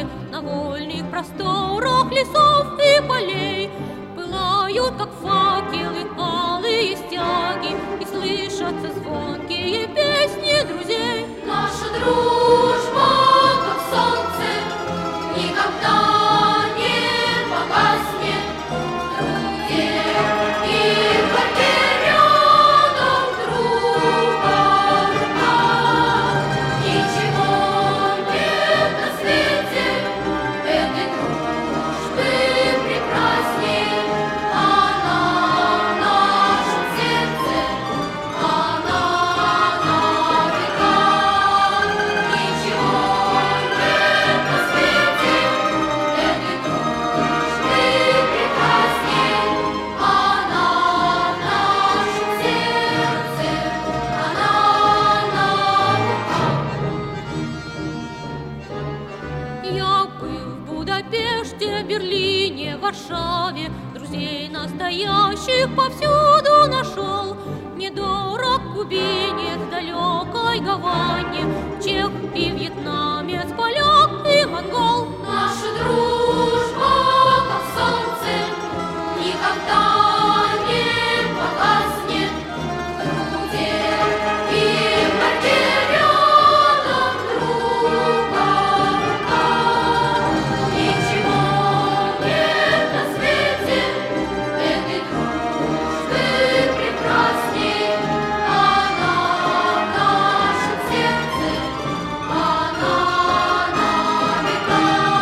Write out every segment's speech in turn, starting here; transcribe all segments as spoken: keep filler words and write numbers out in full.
на вольных просторах лесов и полей. Пылают, как факелы, алые стяги, и слышатся звонкие песни друзей. Наша дружба, как солнце, никогда не погаснет. В труде и в борьбе рядом друга рука. Ничего нет на свете этой дружбы прекрасней. Она в нашем сердце, она на века. Ничего нет на свете этой дружбы прекрасней. Она в нашем сердце, она на века. Я был в Будапеште, Берлине, Варшаве, друзей настоящих повсюду нашел. Недорог кубинец в далекой Гаване, чех и вьетнамец, поляк и монгол. Наша дружба, как солнце, никогда не погаснет. В труде и в борьбе рядом друга рука. Ничего нет на свете этой дружбы прекрасней. Она в нашем сердце, она на века.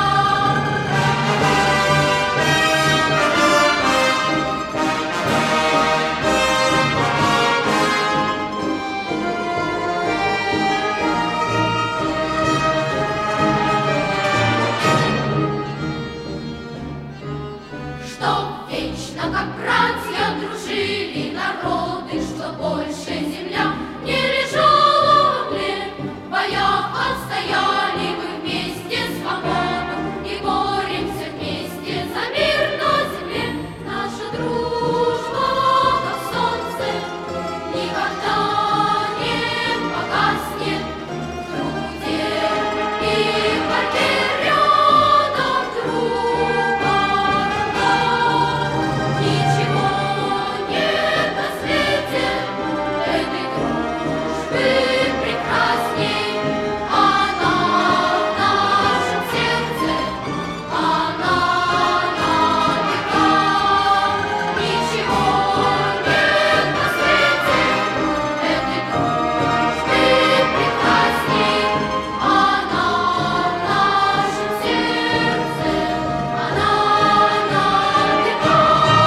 Чтоб вечно, как братья, дружили народы, что больше земля не лежала в угле. В боях отстояли мы вместе свободу и боремся вместе за мир на земле. Наша дружба, как солнце, никогда не погаснет. В труде и в борьбе рядом друга рука. Ничего нет на свете этой дружбы прекрасней. Она в нашем сердце, она на века. Ничего нет на свете этой дружбы прекрасней. Она в нашем сердце, она на века.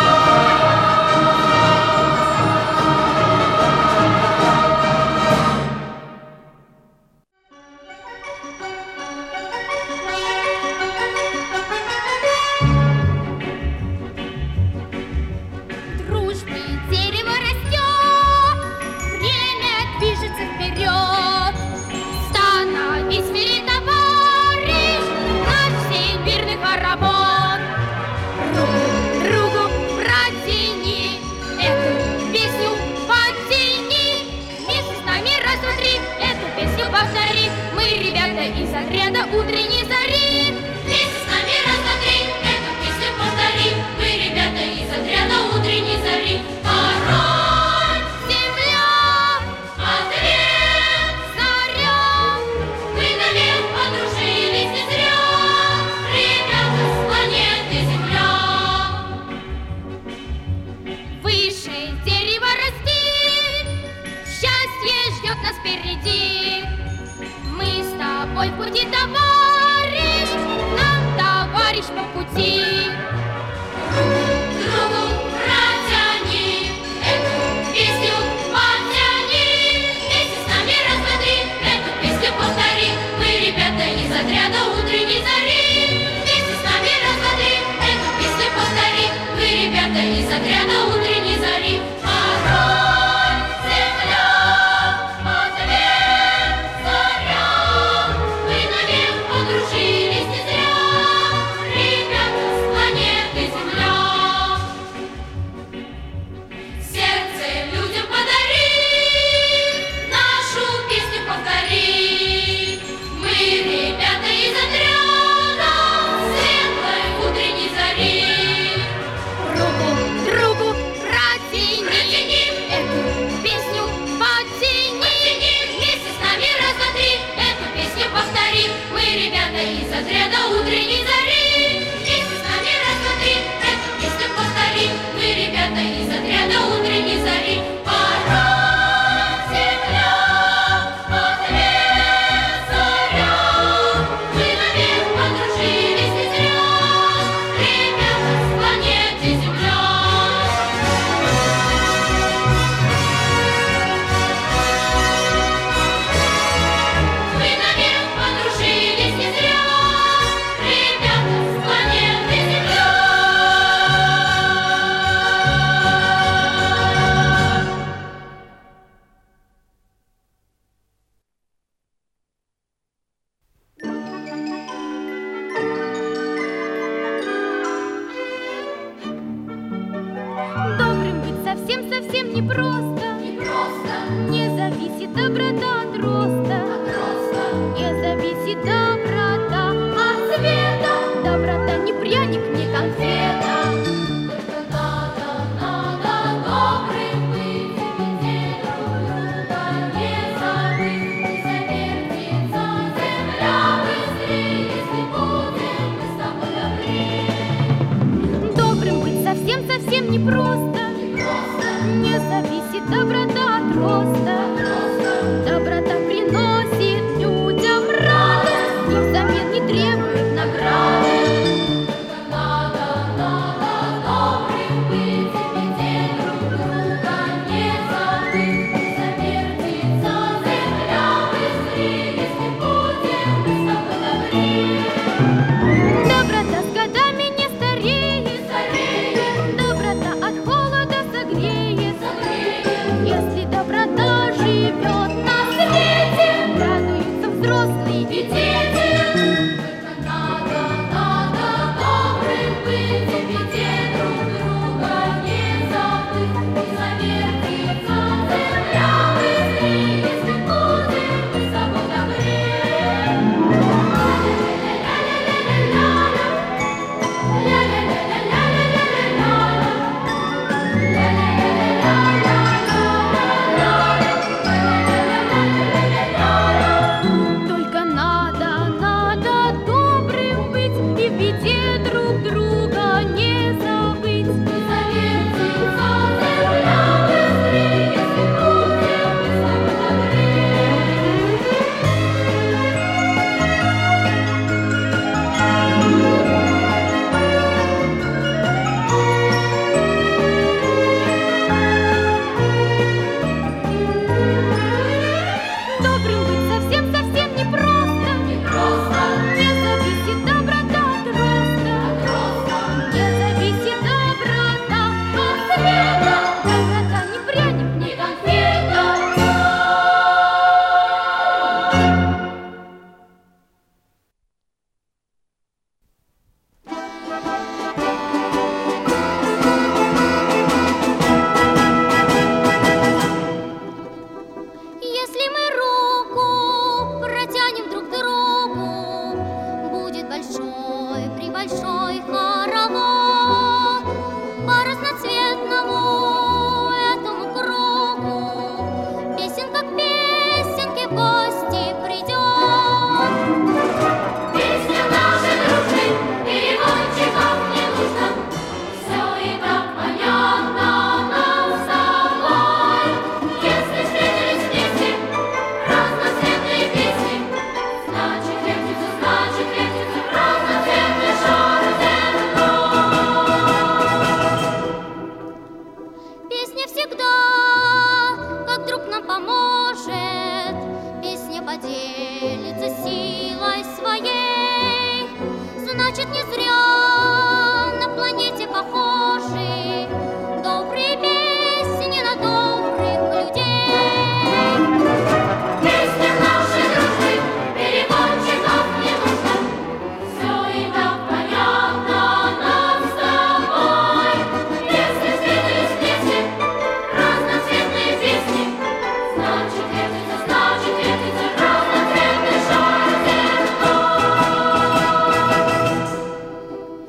Дружбы дерево растет, время движется вперед. Становись, милый товарищ, наш всемирный хоровод. Друг другу протяни эту песню, потяни. Вместе с нами раз, два, три, эту песню повтори. Мы ребята из отряда утренней зари. Вместе с нами раз, два, три, эту песню повтори. Мы ребята из отряда утренней зари. Король, Земля, ответ, заря, мы навек подружились не зря. Ребята с планеты Земля. выше дерева расти, счастье ждет нас впереди. Мы с тобой в пути, товарищ, нам товарищ по пути. Другу протяни эту песню, потяни. Вместе с нами раз, два, три, эту песню повтори. Мы ребята из отряда утренней зари. Вместе с нами раз, два, три, эту песню повтори. Мы ребята из отряда утренней зари. Король, земля, ответ, заря. Мы навек подружились не зря. Ребята с совсем непросто. Непросто. Не зависит доброта от роста. От роста. Не зависит доброта от цвета. Доброта не пряник, не конфета. Только надо, надо добрым быть, ведь друг друга не забыть. И завертится земля быстрее, если будем мы с тобой добрее. Добрым быть совсем-совсем непросто. Непросто. Не зависит доброта от роста. Доброта приносит людям радость, но взамен не требует награды. Только надо, надо добрым быть, ведь друг друга не забыть. И завертится земля быстрее, если будем мы с тобой добрее. Доброта с годами не стареет. Скорее, Доброта от холода согреет. скорее. Если доброта живет на свете, радуются взрослые и дети. Только надо, надо добрым быть, ведь друг друга не забыть. И завертится земля быстрее, если будем мы с тобой добрее. Только надо, надо добрым быть и в беде друг друга не забыть. И завертится земля быстрее, если будем мы с тобой Добрым быть совсем-совсем непросто. Непросто. Не зависит доброта от роста. Не зависит доброта от цвета. Доброта не пряник, не конфета. Если мы руку протянем друг другу, будет большой-пребольшой хоровод по разноцветному этому кругу. Песенка к песенке в гости придет. Песня нашей дружбы, переводчиков не нужно. Все и так понятно нам с тобой. Если встретились вместе разноцветные песни, значит вертится, значит вертится разноцветный шар земной. Песня всегда, как друг нам поможет, песня поделится силой своей. Значит, не зря на планете похожи добрые песни на добрых людей. Песня нашей дружбы, переводчиков не нужно. Все и так понятно нам с тобой. Если встретились вместе разноцветные песни, значит вертится, значит вертится разноцветный шар земной.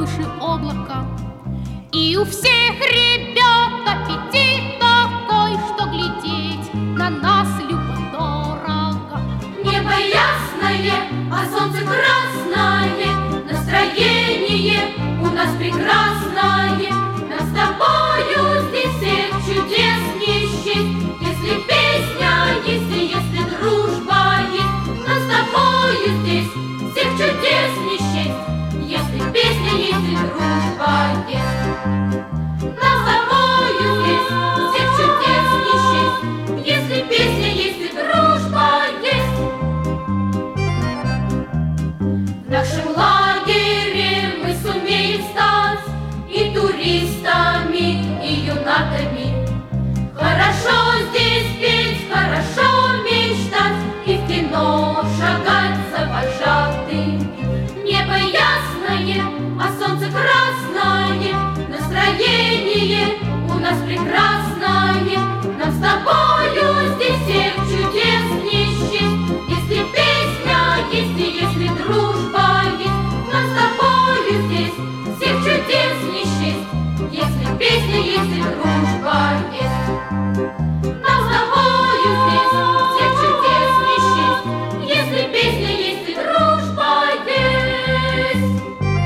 выше облака. И у всех ребят аппетит такой, что глядеть на нас любо-дорого. Небо ясное, а солнце красное, настроение у нас прекрасное. Нам с тобою здесь всех чудес не счесть. Если песня есть и если дружба есть, нам с тобою здесь всех чудес не счесть. Если песня есть и дружба есть, нам с тобою здесь всех чудес не счесть. Если песня есть и дружба есть. В нашем лагере мы сумеем стать и туристами, и юнатами. Хорошо здесь петь, хорошо мечтать, и в кино шагать за вожатыми. Небо ясное, а солнце красное, настроение у нас прекрасное. Нам с тобою здесь всех чудес не счесть. Если песня есть и если дружба есть, нам с тобою здесь всех чудес не счесть. Если песня есть и дружба есть, нам с тобою здесь всех чудес не счесть. Если песня есть и дружба есть.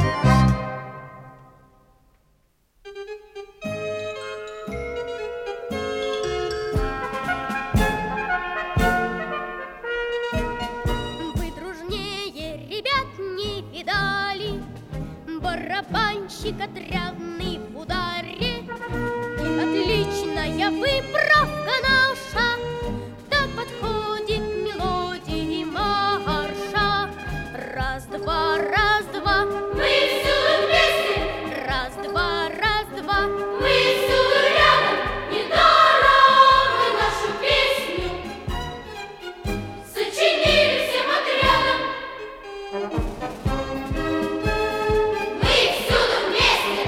Вы дружнее ребят не видали, барабанщик отрядный в ударе. И отличная выправка наша да подходит к мелодии марша. Раз-два, раз-два, Мы всюду вместе, раз-два, раз-два. мы всюду рядом. Недаром мы нашу песню сочинили всем отрядом. Мы всюду вместе,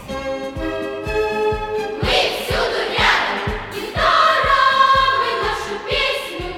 мы всюду рядом. Недаром мы нашу песню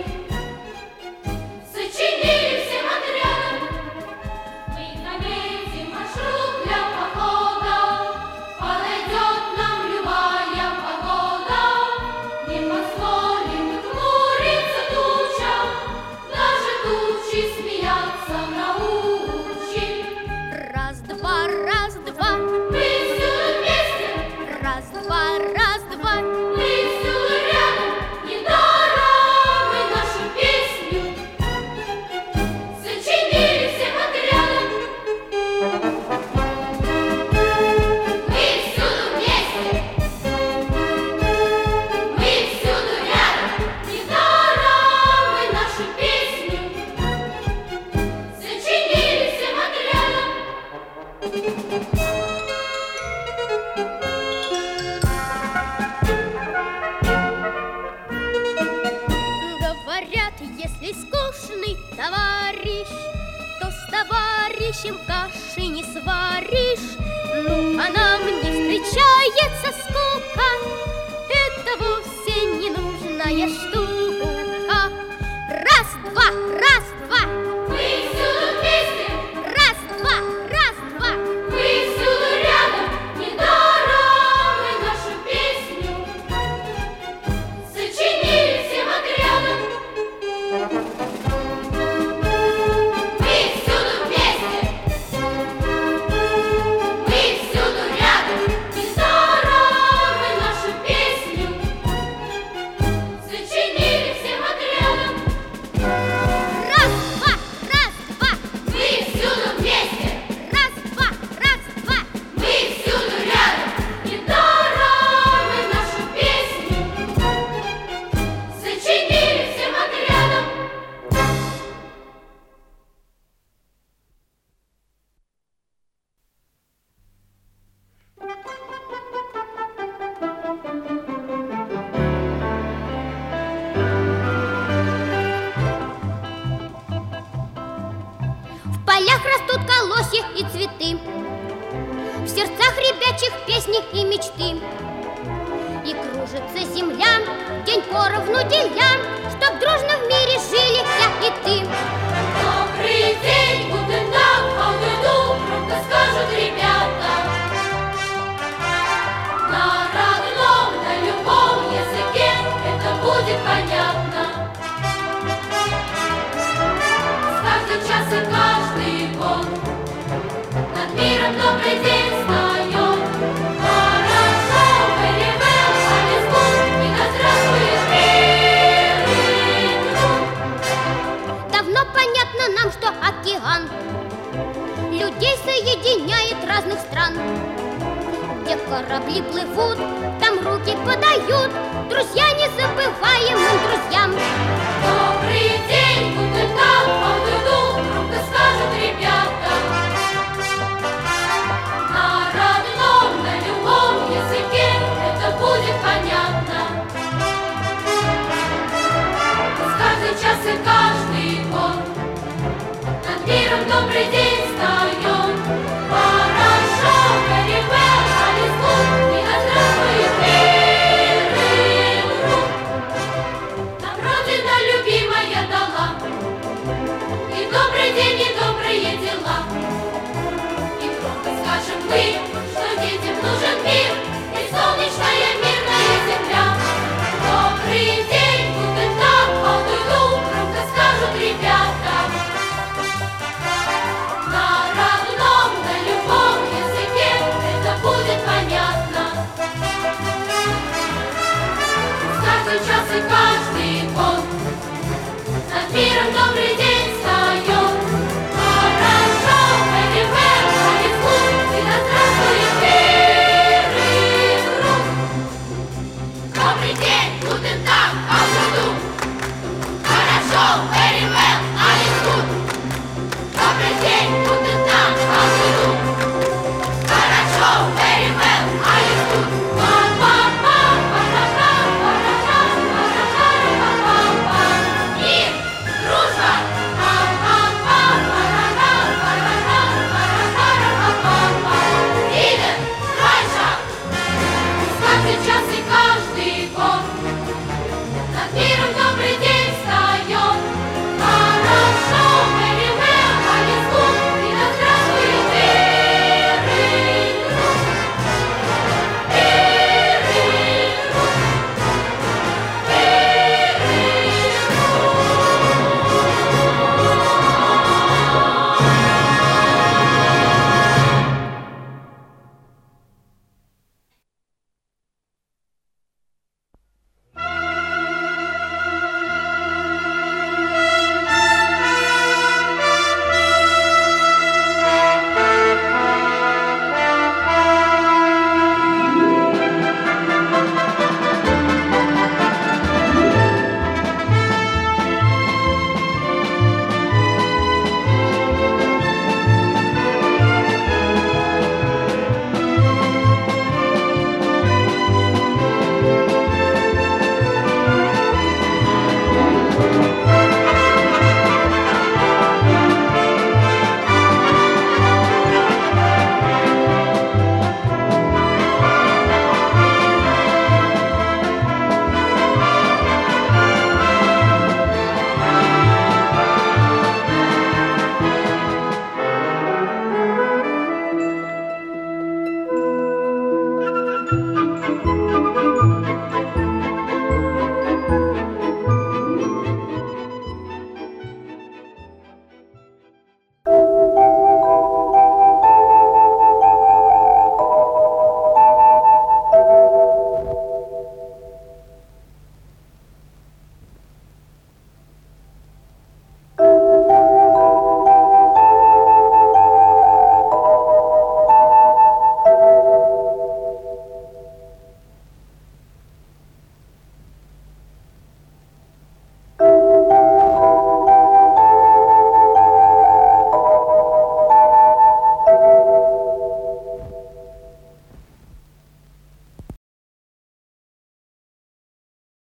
сочинили всем отрядом. Мы наметим маршрут для похода, подойдет нам любая погода. Не позволим мы хмуриться тучам, даже тучи смеяться научим. Раз-два, раз-два, Мы всюду вместе, раз-два, раз-два. мы всюду рядом. Недаром мы нашу песню сочинили всем отрядом. Мы всюду вместе, мы всюду рядом. Недаром мы нашу песню сочинили всем отрядом. Говорят, если скучный товарищ, то с товарищем каши не сваришь. Ну, а нам не встречается скука, это вовсе не нужная штука. Раз-два, раз-два, Мы всюду вместе, раз-два, раз-два. мы всюду рядом. Недаром мы нашу песню сочинили всем отрядом. Мы всюду вместе, мы всюду рядом. Недаром мы нашу песню сочинили всем отрядом. Раз-два, раз-два, Мы всюду вместе, раз-два, раз-два. мы всюду рядом. Недаром мы нашу песню сочинили всем отрядом. В полях растут колосья и цветы, в сердцах ребячих песни и мечты. И кружится земля, день поровну деля, чтоб дружно в мире жили я и ты. Добрый день, гутен так, а гутен утром, да скажут ребята. океан. Людей соединяет разных стран. Где корабли плывут, там руки подают друзья незабываемым друзьям. Добрый день!